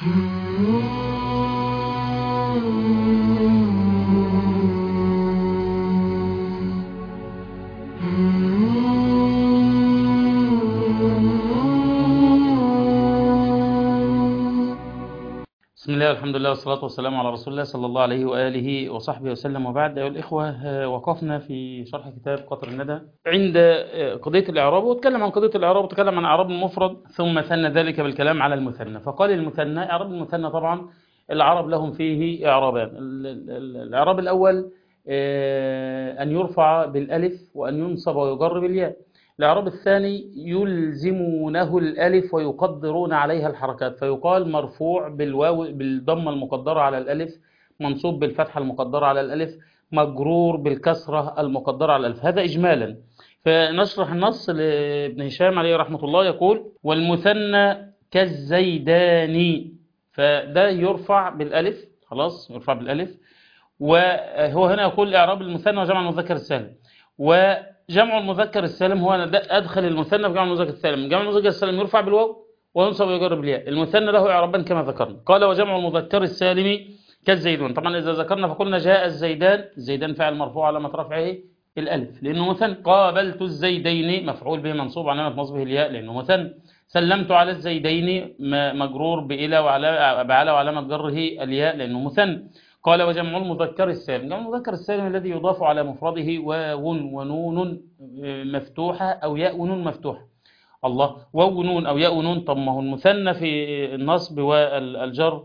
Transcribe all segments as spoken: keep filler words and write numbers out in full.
بسم الله والحمد لله والصلاة والسلام على رسول الله صلى الله عليه وآله وصحبه وسلم، وبعد. أيها الإخوة، وقفنا في شرح كتاب قطر الندى عند قضية الإعراب، وتكلم عن قضية الإعراب وتكلم عن إعراب المفرد، ثم ثنى ذلك بالكلام على المثنى. فقال المثنى، إعراب المثنى طبعا العرب لهم فيه إعرابان. الإعراب الأول أن يرفع بالألف وأن ينصب ويجر بالياء. الإعراب الثاني يلزمونه الألف ويقدرون عليها الحركات، فيقال مرفوع بالواو بالضمة المقدرة على الألف، منصوب بالفتحة المقدرة على الألف، مجرور بالكسرة المقدرة على الألف. هذا إجمالا. فنشرح النص لابن هشام عليه رحمة الله، يقول: والمثنى كالزيداني. فده يرفع بالألف، خلاص يرفع بالألف. وهو هنا يقول إعراب المثنى وجمع المذكر السالم. وجمع المذكر السالم هو أدخل المثنى في جمع المذكر السالم. جمع المذكر السالم يرفع بالواو وينصب ويجر بالياء. المثنى له إعرابان كما ذكرنا. قال: وجمع المذكر السالم كالزيدون. طبعا إذا ذكرنا فقلنا جاء الزيدان، الزيدان فاعل مرفوع علامة رفعه الألف لأنه مثنى. قابلت الزيدين مفعول به منصوب علامة نصبه الياء لأنه مثنى. سلمت على الزيدين مجرور بإلى وعلى وعلامة جره الياء لأنه مثنى. قال: وجمع المذكر السالم. جمع المذكر السالم الذي يضاف على مفرده واو ونون مفتوحة أو ياء ونون مفتوحة. الله، واو ونون أو ياء ونون. طب ما هو المثنى في النصب والجر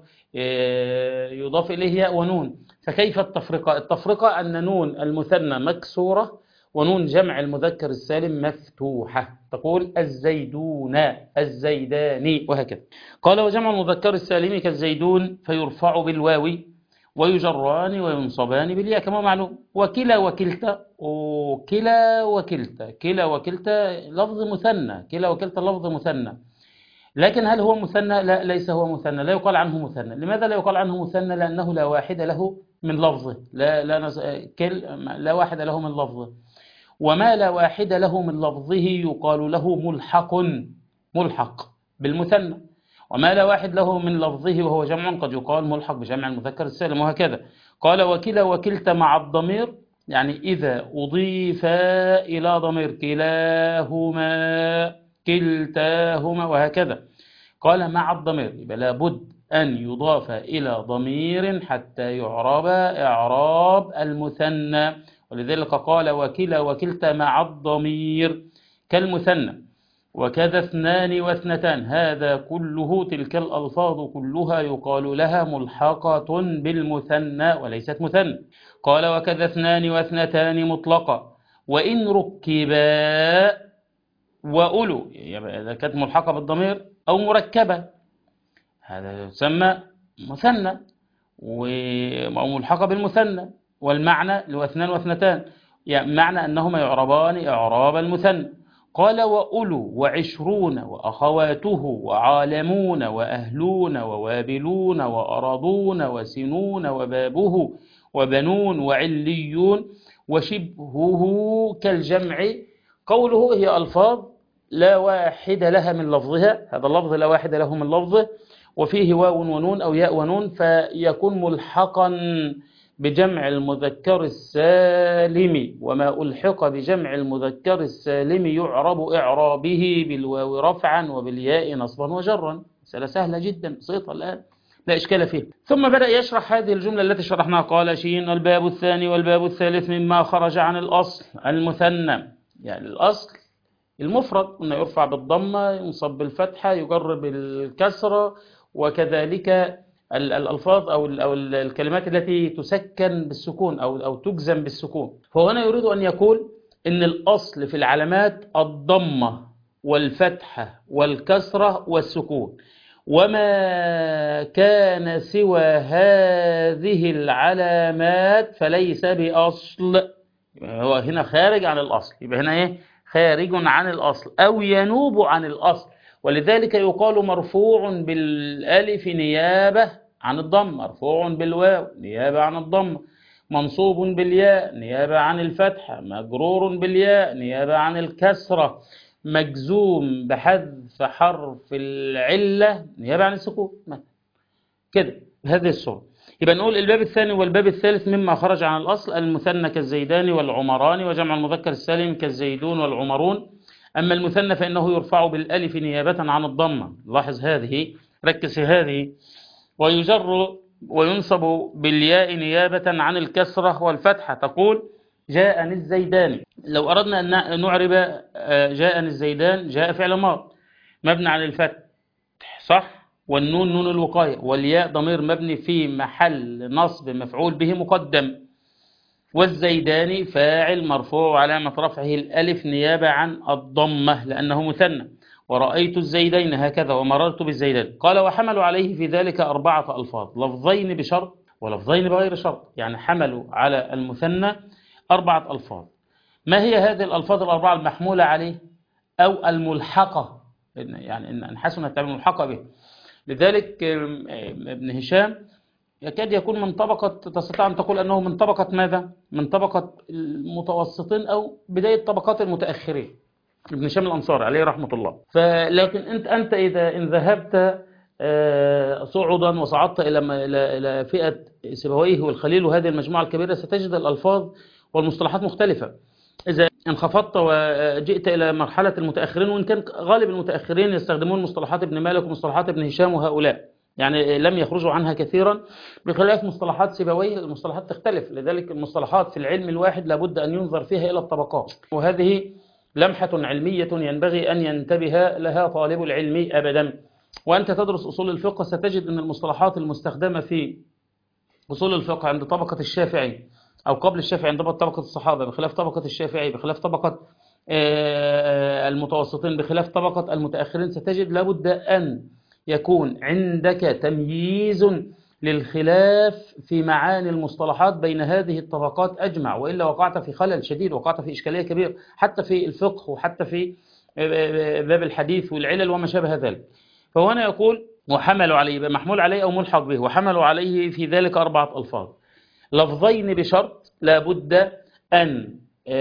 يضاف إليه ياء ونون، فكيف التفرقة؟ التفرقة أن نون المثنى مكسورة ونون جمع المذكر السالم مفتوحة. تقول الزيدون، الزيدان، وهكذا. قال: وجمع المذكر السالم كالزيدون فيرفع بالواو ويجران وينصبان بالياء كما معلوم. وكلا وكلتا، وكلا وكلتا، كلا وكلتا لفظ مثنى، كلا وكلتا لفظ مثنى. لكن هل هو مثنى؟ لا، ليس هو مثنى، لا يقال عنه مثنى. لماذا لا يقال عنه مثنى؟ لأنه لا واحد له من لفظه، لا لا نز... كل لا واحد له من لفظه. وما لا واحد له من لفظه يقال له ملحق، ملحق بالمثنى. وما لا واحد له من لفظه وهو جمع قد يقال ملحق بجمع المذكر السالم، وهكذا. قال: وكلا وكلتا مع الضمير، يعني إذا أضيف إلى ضمير، كلاهما، كلتاهما، وهكذا. قال: مع الضمير، يبقى لابد أن يضاف إلى ضمير حتى يعرب إعراب المثنى. ولذلك قال: وكلا وكلتا مع الضمير كالمثنى. وكذا اثنان واثنتان، هذا كله، تلك الألفاظ كلها يقال لها ملحقة بالمثنى وليست مثنى. قال: وكذا اثنان واثنتان مطلقة وإن ركبا وأولو، يعني إذا كانت ملحقة بالضمير أو مركبة هذا يسمى مثنى أو ملحقة بالمثنى. والمعنى لو اثنان واثنتان، يعني معنى أنهما يعربان إعراب المثنى. قال: وأولو وعشرون وأخواته وعالمون وأهلون ووابلون وأرضون وسنون وبابه وبنون وعليون وشبهه كالجمع. قوله هي ألفاظ لا واحد لها من لفظها، هذا اللفظ لا واحد له من لفظه، وفيه واو ونون أو ياء ونون، فيكون ملحقا بجمع المذكر السالم. وما ألحق بجمع المذكر السالم يعرب إعرابه بالواو رفعا وبالياء نصبا وجرا. مسألة سهلة جدا بسيطة الآن، لا إشكال فيه. ثم بدأ يشرح هذه الجملة التي شرحناها. قال: شين الباب الثاني والباب الثالث مما خرج عن الأصل المثنى. يعني الأصل المفرد قلنا يرفع بالضمة، ينصب بالفتحة، يجر بالكسرة، وكذلك الألفاظ أو أو الكلمات التي تسكن بالسكون أو أو تجزم بالسكون. فهنا يريد أن يقول إن الأصل في العلامات الضمة والفتحة والكسرة والسكون، وما كان سوى هذه العلامات فليس بأصل. هو هنا خارج عن الأصل، يبقى هنا إيه؟ خارج عن الأصل أو ينوب عن الأصل. ولذلك يقال مرفوع بالالف نيابة عن الضم، مرفوع بالواو نيابة عن الضم، منصوب بالياء نيابة عن الفتحة، مجرور بالياء نيابة عن الكسرة، مجزوم بحذف حرف العلة نيابة عن السكون. كده بهذه الصورة. يبقى نقول الباب الثاني والباب الثالث مما خرج عن الأصل: المثنى كالزيدان والعمران، وجمع المذكر السالم كالزيدون والعمرون. أما المثنى فإنه يرفع بالألف نيابة عن الضمة، لاحظ هذه، ركز في هذه، ويجر وينصب بالياء نيابة عن الكسرة والفتحة. تقول جاءني الزيدان. لو أردنا أن نعرب جاءني الزيدان، جاء فعل ماض مبني على الفتح صح، والنون نون الوقاية، والياء ضمير مبني في محل نصب مفعول به مقدم، والزيدان فاعل مرفوع علامة رفعه الألف نيابة عن الضمة لأنه مثنى. ورأيت الزيدين هكذا ومررت بالزيدان. قال وحملوا عليه في ذلك أربعة ألفاظ: لفظين بشرط ولفظين بغير شرط، يعني حملوا على المثنى أربعة ألفاظ. ما هي هذه الألفاظ الأربعة المحمولة عليه أو الملحقة؟ يعني إن حسنت الملحقة به. لذلك ابن هشام يكاد يكون من طبقة، تستطيع أن تقول أنه من طبقة ماذا؟ من طبقة المتوسطين أو بداية طبقات المتأخرين، ابن هشام الأنصاري عليه رحمة الله. فلكن أنت أنت إذا إن ذهبت صعودا وصعدت إلى إلى فئة سيبويه والخليل وهذه المجموعة الكبيرة، ستجد الألفاظ والمصطلحات مختلفة. إذا انخفضت وجئت إلى مرحلة المتأخرين، وإن كان غالب المتأخرين يستخدمون مصطلحات ابن مالك ومصطلحات ابن هشام وهؤلاء، يعني لم يخرجوا عنها كثيرا، بخلاف مصطلحات سيبويه المصطلحات تختلف. لذلك المصطلحات في العلم الواحد لابد أن ينظر فيها إلى الطبقات، وهذه لمحة علمية ينبغي أن ينتبه لها طالب العلم أبدا. وأنت تدرس أصول الفقه ستجد أن المصطلحات المستخدمة في أصول الفقه عند طبقة الشافعي أو قبل الشافعي عند طبقة الصحابة، بخلاف طبقة الشافعي، بخلاف طبقة المتوسطين، بخلاف طبقة المتأخرين، ستجد لابد أن يكون عندك تمييز للخلاف في معاني المصطلحات بين هذه الطبقات أجمع، وإلا وقعت في خلل شديد، وقعت في إشكالية كبيرة حتى في الفقه وحتى في باب الحديث والعلل وما شابه ذلك. فهنا يقول وحملوا عليه، محمول عليه أو ملحق به، وحملوا عليه في ذلك أربعة ألفاظ: لفظين بشرط، لابد أن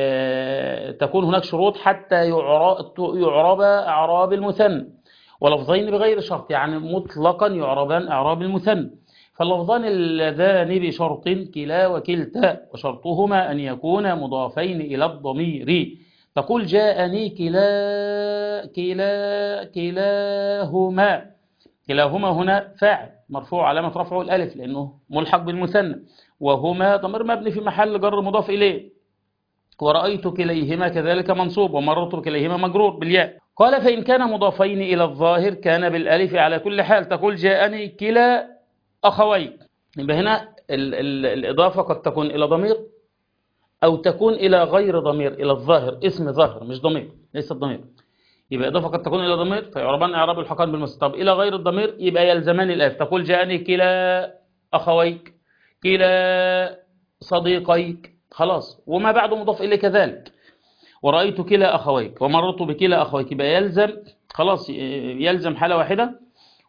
تكون هناك شروط حتى يعرب أعراب المثنى، ولفظين بغير شرط، يعني مطلقا يعربان أعراب المثنى. فاللفظان اللذان بشرط كلا وكلتا، وشرطهما أن يكونا مضافين إلى الضمير. تقول جاءني كلا كلا كلاهما. كلاهما هنا فاعل مرفوع علامة رفعه الألف لأنه ملحق بالمثنى، وهما ضمير مبني في محل جر مضاف إليه. ورأيت كليهما كذلك منصوب، ومررت بكليهما مجرور بالياء. قال فإن كان مضافين إلى الظاهر كان بالألف على كل حال. تقول جاءني كلا أخويك. يبقى هنا ال ال الإضافة قد تكون إلى ضمير أو تكون إلى غير ضمير، إلى الظاهر، اسم ظاهر مش ضمير، ليس الضمير. يبقى إضافة قد تكون إلى ضمير فيعربان إعراب الحقان بالمثنى. طب إلى غير الضمير يبقى يلزمان الألف. تقول جاءني كلا أخويك، كلا صديقيك، خلاص، وما بعده مضاف إليه كذلك. ورأيت كلا أخويك ومررت بكلا أخويك، يبقى يلزم خلاص، يلزم حالة واحدة،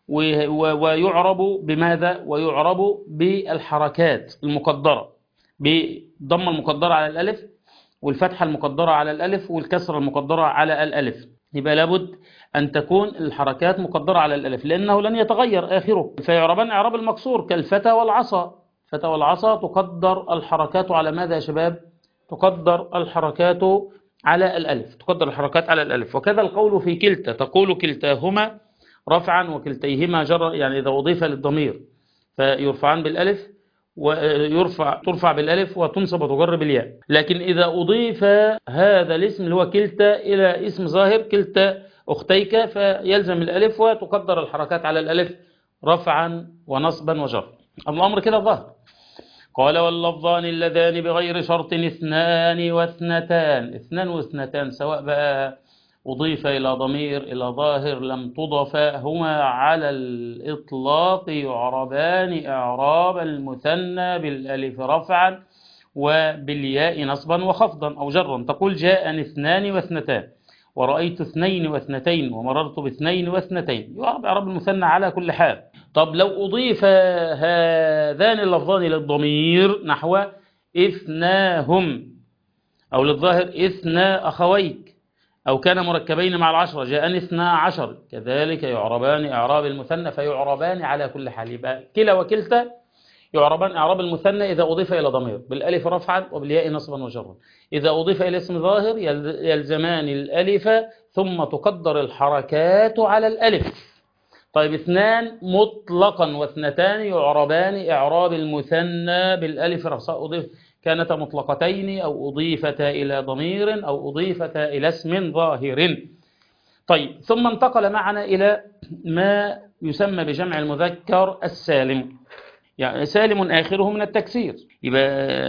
ويعرب بماذا؟ ويعرب بالحركات المقدرة، بالضمة المقدرة على الألف، والفتحة المقدرة على الألف، والكسرة المقدرة على الألف. يبقى لابد أن تكون الحركات مقدرة على الألف لأنه لن يتغير آخره. فيعربان إعراب المكسور كالفتى والعصا. فتى والعصا تقدر الحركات على ماذا يا شباب؟ تقدر الحركات على الألف، تقدر الحركات على الألف. وكذا القول في كلتا، تقول كلتاهما رفعا وكلتيهما جرا، يعني إذا أضيف للضمير فيرفعان بالألف، ويرفع ترفع بالألف وتنصب وتجر بالياء. لكن إذا أضيف هذا الاسم اللي هو كلتا إلى اسم ظاهر كلتا أختيك فيلزم الألف وتقدر الحركات على الألف رفعا ونصبا وجر. الأمر كده ظاهر. قال واللفظان اللذان بغير شرط اثنان واثنتان. اثنان واثنتان سواء بقى أضيف إلى ضمير إلى ظاهر لم تضف، هما على الإطلاق يعربان إعراب المثنى بالألف رفعا وبالياء نصبا وخفضا أو جرا. تقول جاءني اثنان واثنتان، ورأيت اثنين واثنتين، ومررت باثنين واثنتين، يعرب إعراب المثنى على كل حال. طب لو أضيف هذان اللفظان للضمير نحو اثناهم، أو للظاهر اثنا أخويك، أو كان مركبين مع العشرة جاءني اثنا عشر، كذلك يعربان إعراب المثنى، فيعربان على كل حال. يبقى كلا وكلتا يعربان إعراب المثنى إذا أضيف إلى ضمير بالألف رفعا وبالياء نصبا وجرا. إذا أضيف إلى اسم ظاهر يلزمان الألف ثم تقدر الحركات على الألف. طيب اثنان مطلقا واثنتان يعربان إعراب المثنى بالألف رفعا، أضيف كانتا مطلقتين أو أضيفتا إلى ضمير أو أضيفتا إلى اسم ظاهر. طيب ثم انتقل معنا إلى ما يسمى بجمع المذكر السالم، يعني سالم آخره من التكسير. يبقى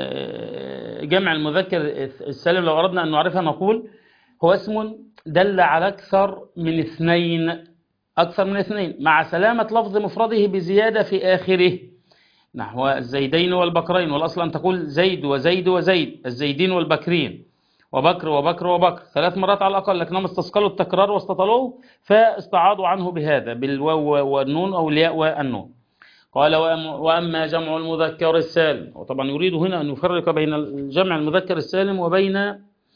جمع المذكر السالم لو أردنا أن نعرفها نقول هو اسم دل على أكثر من اثنين، أكثر من اثنين مع سلامة لفظ مفرده بزيادة في آخره، نحو الزيدين والبكرين. والأصل أن تقول زيد وزيد وزيد، الزيدين والبكرين، وبكر وبكر وبكر ثلاث مرات على الأقل، لكنهم استثقلوا التكرار واستطلوه فاستعاضوا عنه بهذا بالواو والنون أو الياء والنون. قال وأما جمع المذكر السالم، وطبعا يريد هنا أن يفرق بين الجمع المذكر السالم وبين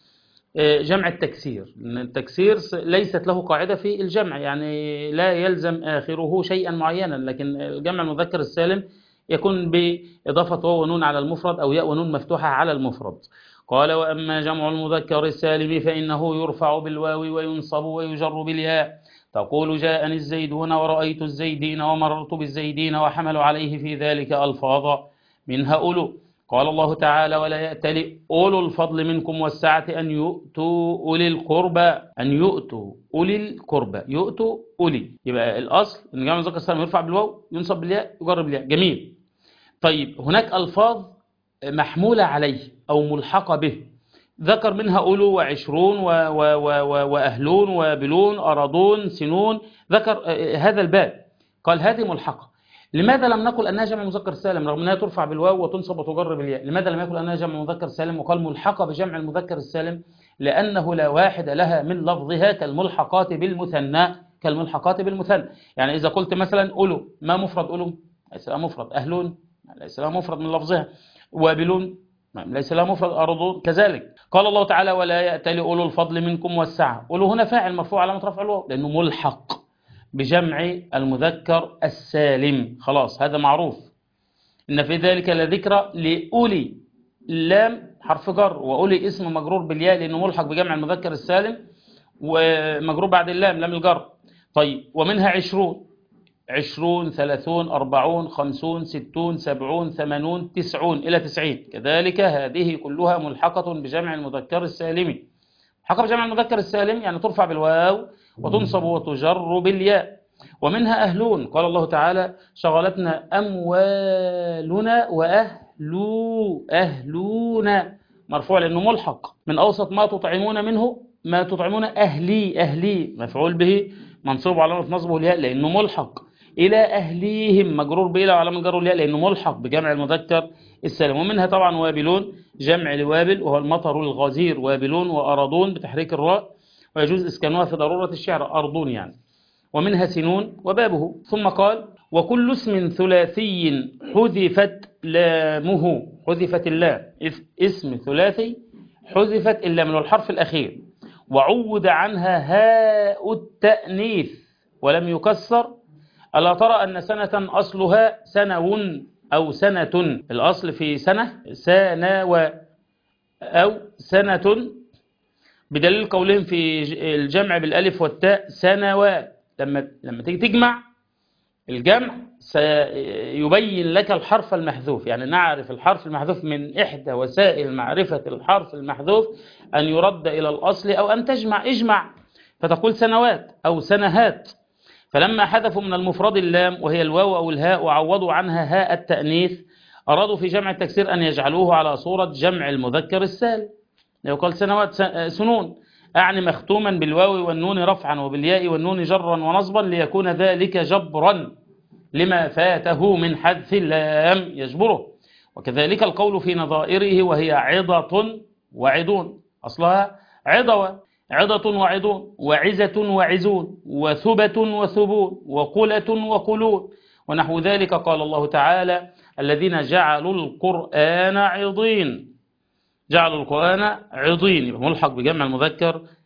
جمع التكسير، لأن التكسير ليست له قاعدة في الجمع، يعني لا يلزم آخره شيئا معينا، لكن الجمع المذكر السالم يكون بإضافة واو ونون على المفرد أو ياء ونون مفتوحة على المفرد. قال وأما جمع المذكر السالم فإنه يرفع بالواو وينصب ويجر بالياء، تقول جاءني الزيدون ورأيت الزيدين ومررت بالزيدين، وحملوا عليه في ذلك ألفاظا منها أولو. قال الله تعالى ولا يأتل أولو الفضل منكم والسعة أن يؤتوا أولي القربى، أن يؤتوا أولي القربى، يؤتوا أولي. يبقى الأصل أن جمع المذكر السالم يرفع بالواو ينصب بالياء يجر بالياء. جميل. طيب هناك ألفاظ محمولة عليه أو ملحقة به، ذكر منها أولو وعشرون و و و و وأهلون وبلون أرضون سنون، ذكر هذا الباب قال هذه ملحقة. لماذا لم نقل أنها جمع مذكر سالم رغم أنها ترفع بالواو وتنصب وتجر بالياء؟ لماذا لم يقل أنها جمع مذكر سالم وقال ملحقة بجمع المذكر السالم؟ لأنه لا واحد لها من لفظها كالملحقات بالمثنى، كالملحقات بالمثنى. يعني إذا قلت مثلا أولو، ما مفرد أولو؟ ليس لها مفرد. أهلون ليس لها مفرد من لفظها. وابلون ليس لها مفرد. أرضون كذلك. قال الله تعالى ولا يأتل أولو الفضل منكم والسعة، أولو هنا فاعل مرفوع علامة رفع الواو لأنه ملحق بجمع المذكر السالم. خلاص هذا معروف. إن في ذلك لذكرى لأولي، اللام حرف جر وأولي اسم مجرور بالياء لأنه ملحق بجمع المذكر السالم ومجرور بعد اللام لام الجر. طيب ومنها عشرون، عشرون ثلاثون أربعون خمسون ستون سبعون ثمانون تسعون إلى تسعين، كذلك هذه كلها ملحقة بجمع المذكر السالم. ملحقة بجمع المذكر السالم يعني ترفع بالواو وتنصب وتجر بالياء. ومنها أهلون، قال الله تعالى شغلتنا أموالنا وأهلو، أهلونا مرفوع لأنه ملحق. من أوسط ما تطعمون منه ما تطعمون أهلي، أهلي مفعول به منصوب علامة نصبه الياء لأنه ملحق. إلى أهليهم مجرور بإلى علامة جره الياء لأنه ملحق بجمع المذكر السالم. ومنها طبعا وابلون جمع لوابل وهو المطر الغزير، وابلون وأرضون بتحريك الراء ويجوز إسكانها في ضرورة الشعر أرضون يعني. ومنها سنون وبابه. ثم قال وكل اسم ثلاثي حذفت لامه، حذفت اللام، اسم ثلاثي حذفت اللام من الحرف الأخير وعود عنها هاء التأنيث ولم يكسر. ألا ترى أن سنة أصلها سنو أو سنة، الأصل في سنة سنو أو سنة، بدليل قولهم في الجمع بالألف والتاء سنوات. لما لما تيجي تجمع الجمع سيبين لك الحرف المحذوف، يعني نعرف الحرف المحذوف من إحدى وسائل معرفة الحرف المحذوف أن يرد إلى الأصل أو أن تجمع، اجمع فتقول سنوات أو سنهات. فلما حذفوا من المفرد اللام وهي الواو أو الهاء وعوضوا عنها هاء التأنيث أرادوا في جمع التكسير أن يجعلوه على صورة جمع المذكر السالم، يقال سنوات سنون، أعني مختوما بالواو والنون رفعا وبالياء والنون جرا ونصبا ليكون ذلك جبرا لما فاته من حذف اللام يجبره. وكذلك القول في نظائره وهي عضة وعدون، أصلها عضوة، عضة وعدون، وعزة وعزون، وثبة وثبون، وقلة وقلون ونحو ذلك. قال الله تعالى الذين جعلوا القرآن عضين، جعلوا القرآن عضين، يبقى ملحق بجمع المذكر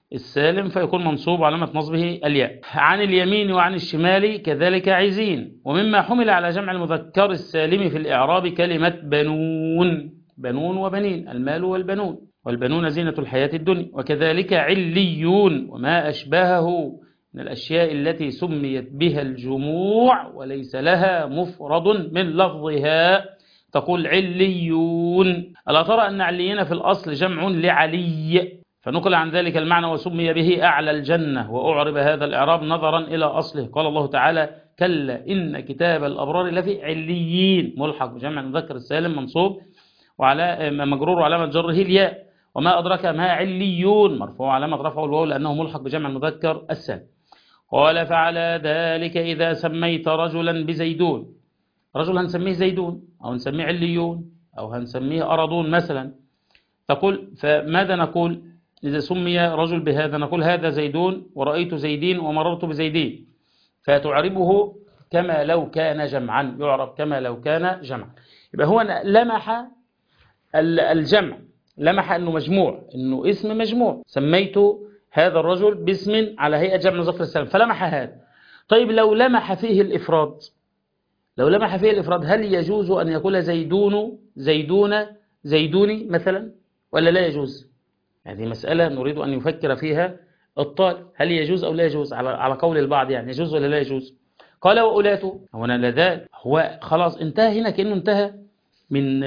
السالم فيكون منصوب علامة نصبه الياء. عن اليمين وعن الشمال كذلك عزين. ومما حمل على جمع المذكر السالم في الإعراب كلمة بنون، بنون وبنين، المال والبنون، والبنون زينة الحياة الدنيا. وكذلك عليون وما أشباهه من الأشياء التي سميت بها الجموع وليس لها مفرد من لفظها، تقول عليون. ألا ترى أن عليين في الأصل جمع لعلي، فنقل عن ذلك المعنى وسمي به أعلى الجنة، وأعرب هذا الإعراب نظرا إلى أصله. قال الله تعالى كلا إن كتاب الأبرار لفي عليين، ملحق بجمع المذكر السالم منصوب وعلى مجرور وعلامة جره الياء. وما أدرك ما عليون، مرفوع علامة رفعه الواو لأنه ملحق بجمع المذكر السالم. قال فعلى ذلك إذا سميت رجلا بزيدون، رجل هنسميه زيدون أو هنسميه عليون أو هنسميه أرضون مثلا، تقول فماذا نقول إذا سمي رجل بهذا؟ نقول هذا زيدون ورأيت زيدين ومررت بزيدين، فتعربه كما لو كان جمعا، يعرب كما لو كان جمعا. يبقى هو لمح الجمع، لمح أنه مجموع، أنه اسم مجموع، سميت هذا الرجل باسم على هيئة جمع مذكر السالم، فلمح هذا. طيب لو لمح فيه الإفراد، لو لمح فيه الإفراد هل يجوز أن يقول زيدون زيدون زيدوني مثلا ولا لا يجوز؟ هذه مسألة نريد أن يفكر فيها الطالب، هل يجوز أو لا يجوز؟ على على قول البعض يعني يجوز ولا لا يجوز. قال وأولاته، هو أنا لا ذلك، هو خلاص انتهى هنا كأنه انتهى من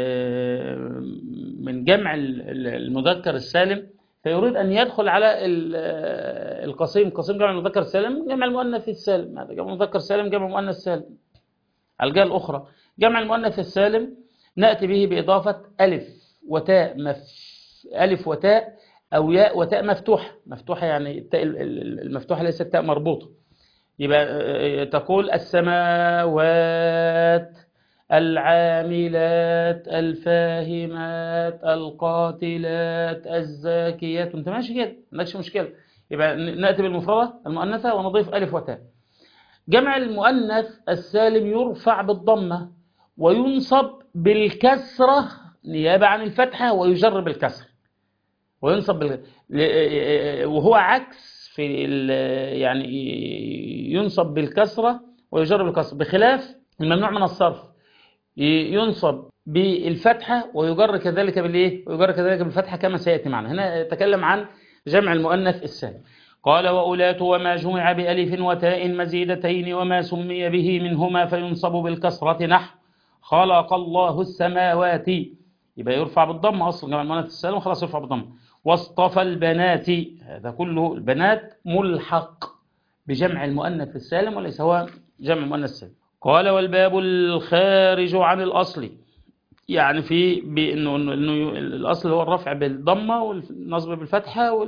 من جمع المذكر السالم، فيريد أن يدخل على القسيم، قسيم جمع المذكر السالم جمع المؤنث السالم، هذا جمع المذكر السالم جمع المؤنث السالم. الجهة الأخرى جمع المؤنث السالم نأتي به بإضافة ألف وتاء مف... ألف وتاء أو ياء وتاء مفتوحة، مفتوحة يعني التاء المفتوحة ليست تاء مربوطة. يبقى تقول السماوات، العاملات، الفاهمات، القاتلات، الزاكيات، انت ماشي كده ما عندكش مشكلة. يبقى نأتي بالمفردة المؤنثة ونضيف ألف وتاء. جمع المؤنث السالم يرفع بالضمة وينصب بالكسرة نيابة عن الفتحة ويجر بالكسر، وينصب بال... وهو عكس في ال... يعني ينصب بالكسرة ويجر بالكسر، بخلاف الممنوع من الصرف ينصب بالفتحة ويجر كذلك بالايه، ويجر كذلك بالفتحة كما سيأتي معنا. هنا يتكلم عن جمع المؤنث السالم. قال وأولات وما جمع بألف وتاء مزيدتين وما سمي به منهما فينصب بالكسرة نحو خلق الله السماوات، يبقى يرفع بالضم أصلا جمع المؤنث السالم خلاص يرفع بالضم. واصطفى البنات، هذا كله البنات ملحق بجمع المؤنث السالم وليس هو جمع المؤنث السالم. قال والباب الخارج عن الأصل، يعني في بأنه إنه الأصل هو الرفع بالضمة والنصب بالفتحة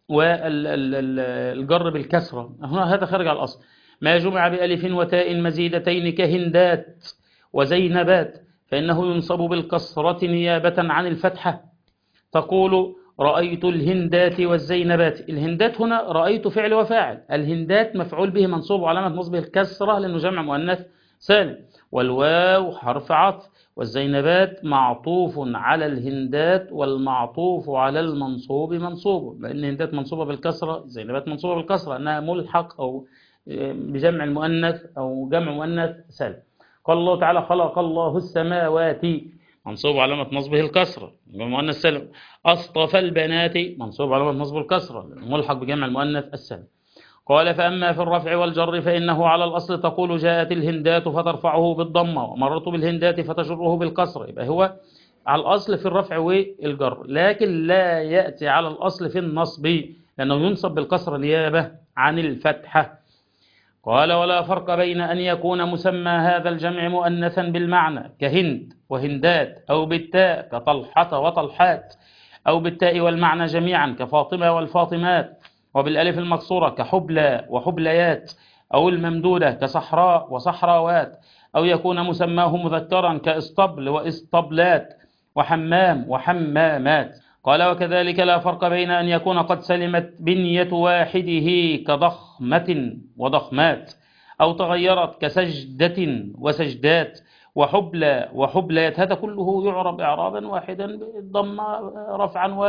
والجر بالكسرة، هذا خارج على الأصل. ما جمع بألف وتاء مزيدتين كهندات وزينبات فإنه ينصب بالكسرة نيابة عن الفتحة، تقول رأيت الهندات والزينبات. الهندات هنا رأيت فعل وفاعل، الهندات مفعول به منصوب علامة نصبه الكسرة لأنه جمع مؤنث سالم، والواو حرف عطف، والزينبات معطوف على الهندات والمعطوف على المنصوب منصوب، لأن الهندات منصوبة بالكسرة، الزينبات منصوبة بالكسرة أنها ملحق أو بجمع المؤنث أو جمع مؤنث سالم. قال الله تعالى خلق الله السماوات منصوب علامة نصبه الكسرة جمع المؤنث السالم. أصطفى البنات منصوب علامة نصبه الكسرة ملحق بجمع المؤنث السالم. قال فأما في الرفع والجر فإنه على الأصل تقول جاءت الهندات فترفعه بالضمة ومررت بالهندات فتجره بالكسر، يبقى هو على الأصل في الرفع والجر، لكن لا يأتي على الأصل في النصب لأنه ينصب بالكسر نيابة عن الفتحة. قال ولا فرق بين أن يكون مسمى هذا الجمع مؤنثا بالمعنى كهند وهندات أو بالتاء كطلحة وطلحات، أو بالتاء والمعنى جميعا كفاطمة والفاطمات، وبالألف المكسورة كحبلى وحبليات، أو الممدودة كصحراء وصحراوات، أو يكون مسماه مذكرا كإسطبل وإسطبلات وحمام وحمامات. قال وكذلك لا فرق بين أن يكون قد سلمت بنية واحده كضخمة وضخمات، أو تغيرت كسجدة وسجدات وحبلى وحبلات، هذا كله يعرب إعرابا واحدا بالضم رفعا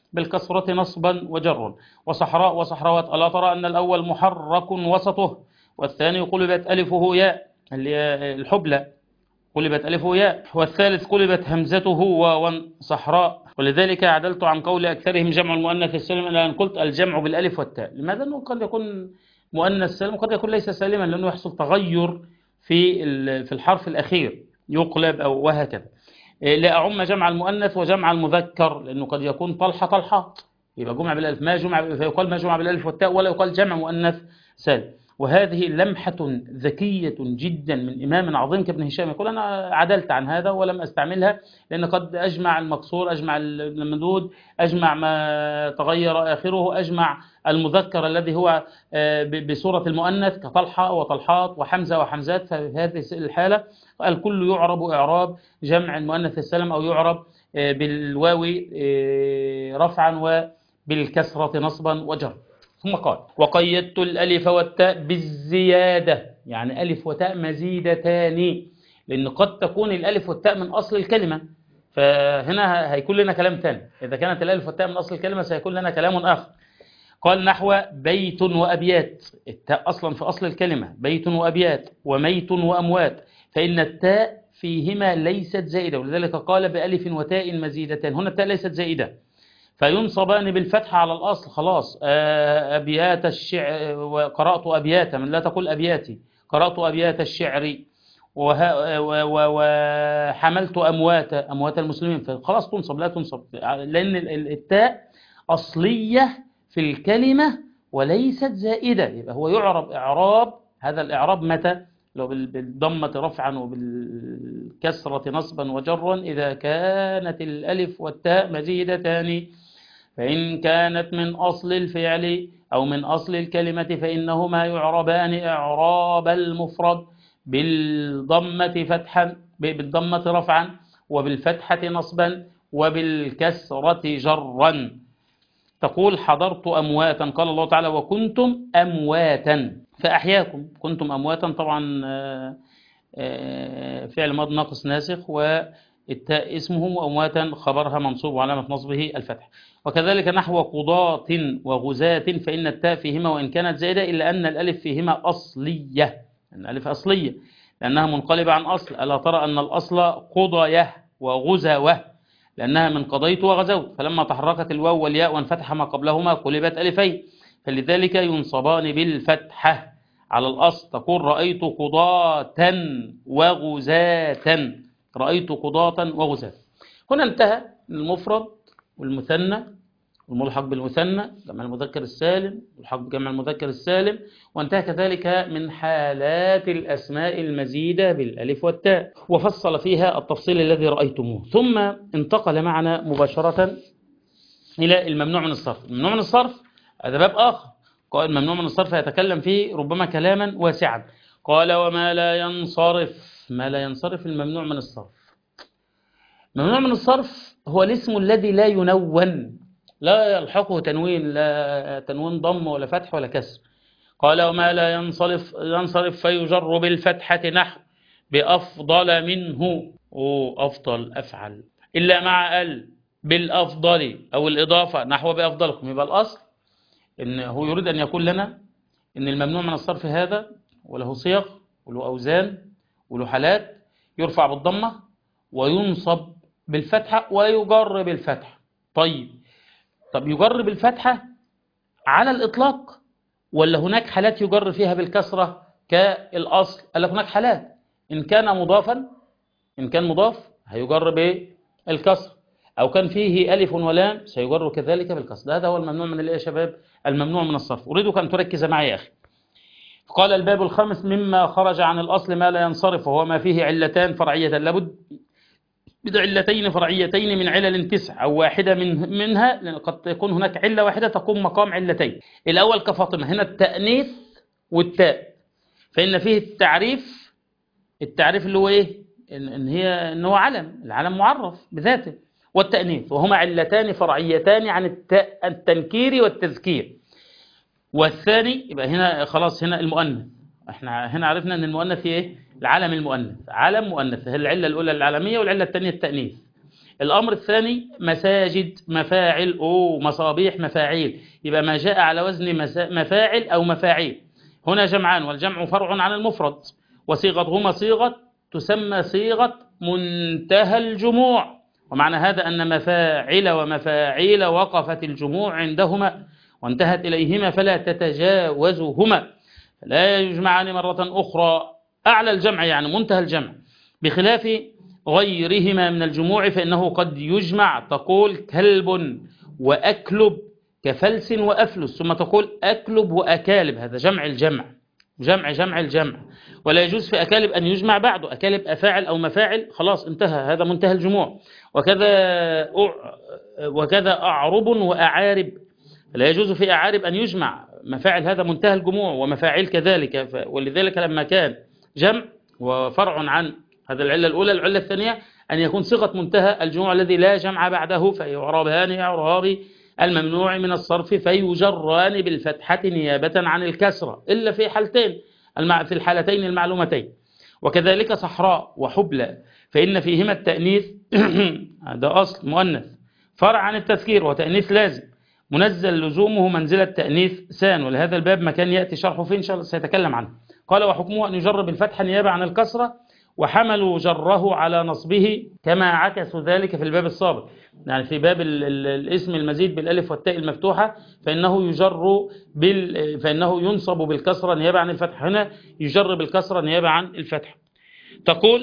بالكسرة نصبا وجرا. وصحراء وصحراوات، ألا ترى أن الأول محرك وسطه والثاني قلبت ألفه ياء اللي هي الحبلى، قلبت ألفه ياء، والثالث قلبت همزته واوا صحراء. ولذلك عدلت عن قول أكثرهم جمع المؤنث السالم إلى أن قلت الجمع بالألف والتاء. لماذا؟ أنه قد يكون مؤنث سالم وقد يكون ليس سالما، لأنه يحصل تغير في في الحرف الأخير يقلب أو وهكذا. لا أعم جمع المؤنث وجمع المذكر، لأنه قد يكون طلحة طلحات يبقى جمع بالألف، ما جمع فيقال ما جمع بالألف والتاء ولا يقال جمع مؤنث سالم. وهذه لمحة ذكية جدا من إمام عظيم كابن هشام، يقول أنا عدلت عن هذا ولم أستعملها، لأن قد أجمع المقصور، أجمع الممدود، أجمع ما تغير آخره، أجمع المذكر الذي هو بصورة المؤنث كطلحة وطلحات وحمزة وحمزات. ففي هذه الحالة الكل يعرب إعراب جمع المؤنث السالم، أو يعرب بالواو رفعا وبالكسرة نصبا وجرا. ثم قال وقيدت الألف والتاء بالزيادة، يعني ألف وتاء مزيدتان، لأن قد تكون الألف والتاء من أصل الكلمة، فهنا هيكون لنا كلام ثاني. إذا كانت الألف والتاء من أصل الكلمة سيكون لنا كلام آخر. قال نحو بيت وأبيات، التاء أصلا في أصل الكلمة، بيت وأبيات وميت وأموات، فإن التاء فيهما ليست زائدة، ولذلك قال بألف وتاء مزيدتان، هنا التاء ليست زائدة، فينصبان بالفتح على الأصل. خلاص أبيات الشعر، وقرأت أبيات من لا تقول أبياتي، قرأت أبيات الشعر، وحملت أموات أموات المسلمين، فخلاص تنصب لا تنصب، لأن التاء أصلية في الكلمة وليست زائدة. يبقى هو يعرب إعراب، هذا الإعراب متى؟ لو بالضمة رفعا وبالكسرة نصبا وجرا إذا كانت الألف والتاء مزيدتان. فإن كانت من أصل الفعل أو من أصل الكلمة فإنهما يعربان إعراب المفرد بالضمة فتحا بالضمة رفعا وبالفتحة نصبا وبالكسرة جرا. تقول حضرت أمواتا، قال الله تعالى وكنتم أمواتا فأحياكم، كنتم أمواتا طبعا فعل ماض ناقص ناسخ، والتاء اسمه، وأمواتا خبرها منصوب وعلامة نصبه الفتح. وكذلك نحو قضاة وغزاة فإن التاء فيهما وإن كانت زائدة إلا أن الألف فيهما أصلية، أن الألف أصلية لأنها منقلبة عن أصل. ألا ترى أن الأصل قضاية وغزاوة، لأنها من قضيت وغزوت، فلما تحركت الواو والياء وانفتح ما قبلهما قلبت ألفين، فلذلك ينصبان بالفتحة على الأصل. تقول رأيت قضاة وغزاة، رأيت قضاة وغزاة. هنا انتهى المفرد والمثنى والملحق بالمثنى جمع المذكر السالم والحق بجمع المذكر السالم، وانتهى كذلك من حالات الأسماء المزيدة بالألف والتاء، وفصل فيها التفصيل الذي رأيتموه. ثم انتقل معنا مباشرة إلى الممنوع من الصرف. الممنوع من الصرف هذا باب آخر، قال الممنوع من الصرف يتكلم فيه ربما كلاما واسعا. قال وما لا ينصرف، ما لا ينصرف الممنوع من الصرف. الممنوع من الصرف هو الاسم الذي لا ينون، لا يلحقه تنوين، لا تنوين ضم ولا فتح ولا كسر. قال وما لا ينصرف ينصرف فيجر بالفتحة نحو بأفضل منه، أو أفضل أفعل، إلا مع ال بالأفضل أو الإضافة نحو بأفضلكم. يبقى الأصل إن هو يريد أن يقول لنا إن الممنوع من الصرف هذا وله صيغ وله أوزان وله حالات، يرفع بالضمة وينصب بالفتحة ويجر بالفتحة. طيب طب يجر بالفتحة على الإطلاق ولا هناك حالات يجر فيها بالكسرة كالأصل؟ قال لك هناك حالات، إن كان مضافا، إن كان مضاف هيجر بالكسر، أو كان فيه ألف ولام سيجر كذلك بالكسر. هذا هو الممنوع من الإيه يا شباب؟ الممنوع من الصرف. أريدك أن تركز معي يا أخي. قال الباب الخامس مما خرج عن الأصل ما لا ينصرف، وهو ما فيه علتان فرعية، لابد بعلتين فرعيتين من علل تسع أو واحدة من منها، لأن قد تكون هناك علة واحدة تقوم مقام علتين. الأول كفاطمة، هنا التأنيث والتاء، فإن فيه التعريف، التعريف اللي هو إيه؟ إن هي إن هو علم، العلم معرف بذاته، والتأنيث، وهما علتان فرعيتان عن التاء التنكير والتذكير. والثاني يبقى هنا خلاص، هنا المؤنث، احنا هنا عرفنا ان المؤنث ايه؟ العلم المؤنث، علم مؤنث، هي العله الاولى العلميه والعله الثانيه التانيث. الأمر الثاني مساجد مفاعل أو مصابيح مفاعيل، يبقى ما جاء على وزن مفاعل أو مفاعيل. هنا جمعان، والجمع فرع عن المفرد، وصيغتهما صيغة تسمى صيغة منتهى الجموع. ومعنى هذا أن مفاعل ومفاعيل وقفت الجموع عندهما وانتهت إليهما فلا تتجاوزهما، لا يجمعان مرة أخرى أعلى الجمع يعني منتهى الجمع، بخلاف غيرهما من الجموع فإنه قد يجمع، تقول كلب وأكلب كفلس وأفلس، ثم تقول أكلب وأكالب، هذا جمع الجمع، جمع جمع الجمع. ولا يجوز في أكالب أن يجمع بعده، أكالب أفاعل أو مفاعل خلاص انتهى، هذا منتهى الجموع. وكذا وكذا أعرب وأعارب، لا يجوز في أعارب أن يجمع، مفاعل هذا منتهى الجموع ومفاعيل كذلك. ولذلك لما كان جمع وفرع عن هذا العلة الأولى، العلة الثانية أن يكون صيغة منتهى الجموع الذي لا جمع بعده، فيعربان إعراب الممنوع من الصرف فيجران بالفتحة نيابة عن الكسرة، إلا في حالتين في الحالتين المعلومتين. وكذلك صحراء وحبلى فإن فيهما التأنيث هذا أصل مؤنث فرع عن التذكير وتأنيث لازم منزل لزومه منزلة تأنيث سان، ولهذا الباب مكان يأتي شرحه فين إن شاء الله سيتكلم عنه. قال وحكمه أن يجر بالفتحة نيابة عن الكسرة، وحملوا جره على نصبه كما عكسوا ذلك في الباب السابق. يعني في باب ال ال الاسم المزيد بالالف والتاء المفتوحة فإنه يجر بال فإنه ينصب بالكسرة نيابة عن الفتحة، هنا يجر بالكسرة نيابة عن الفتحة. تقول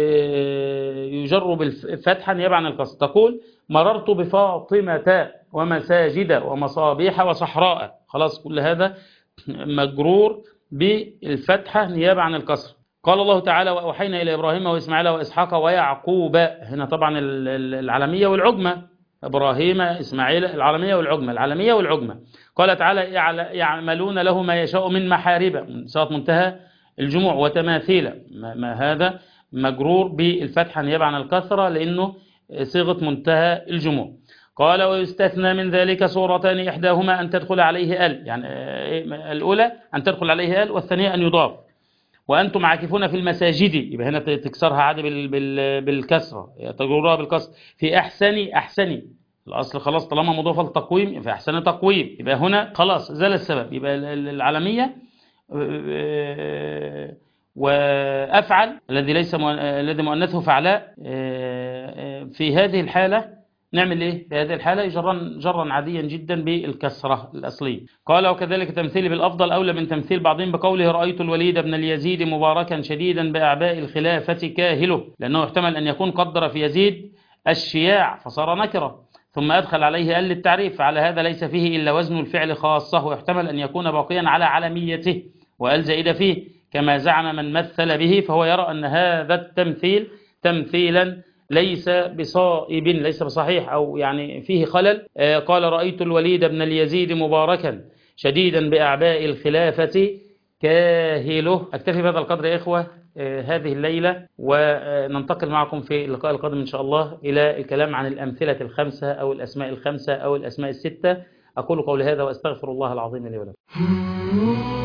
يجر بالفتحة نيابة عن الكسرة، تقول مررت بفاطمة ومساجد ومصابيح وصحراء، خلاص كل هذا مجرور بالفتحة نيابة عن الكسرة. قال الله تعالى وأوحينا إلى إبراهيم وإسماعيل وإسحاق ويعقوب، هنا طبعا العالمية والعجمة، إبراهيم إسماعيل العالمية والعجمة، العالمية والعجمة. قال تعالى يعملون له ما يشاء من محارب، صيغة منتهى الجموع، وتماثيل، ما هذا مجرور بالفتحة نيابة عن الكسرة لأنه صيغة منتهى الجموع. قال ويستثنى من ذلك صورتان إحداهما أن تدخل عليه ال، يعني الأولى أن تدخل عليه ال والثانية أن يضاف. وأنتم عاكفون في المساجد، يبقى هنا تكسرها عادي بالكسرة، تجرها بالكسر. في أحسن أحسن، الأصل خلاص طالما مضافة للتقويم في أحسن تقويم، يبقى هنا خلاص زال السبب، يبقى العالمية وأفعل الذي ليس الذي مؤنثه فعلاء، في هذه الحالة نعمل إيه؟ في هذه الحالة يجرن جرا عاديا جدا بالكسرة الأصلية. قال وكذلك تمثيل بالأفضل أولى من تمثيل بعضهم بقوله رأيت الوليد بن اليزيد مباركا شديدا بأعباء الخلافة كاهله، لأنه يحتمل أن يكون قدر في يزيد الشياع فصار نكرة ثم أدخل عليه ال للتعريف، فعلى هذا ليس فيه إلا وزن الفعل خاصة، ويحتمل أن يكون باقيا على علميته وأل زائد فيه كما زعم من مثل به، فهو يرى أن هذا التمثيل تمثيلا ليس بصائب، ليس بصحيح، أو يعني فيه خلل. قال رأيت الوليد بن اليزيد مباركا شديدا بأعباء الخلافة كاهله. أكتفي بهذا القدر يا إخوة هذه الليلة، وننتقل معكم في اللقاء القادم إن شاء الله إلى الكلام عن الأمثلة الخمسة أو الأسماء الخمسة أو الأسماء الستة. أقول قولي هذا وأستغفر الله العظيم لي ولكم.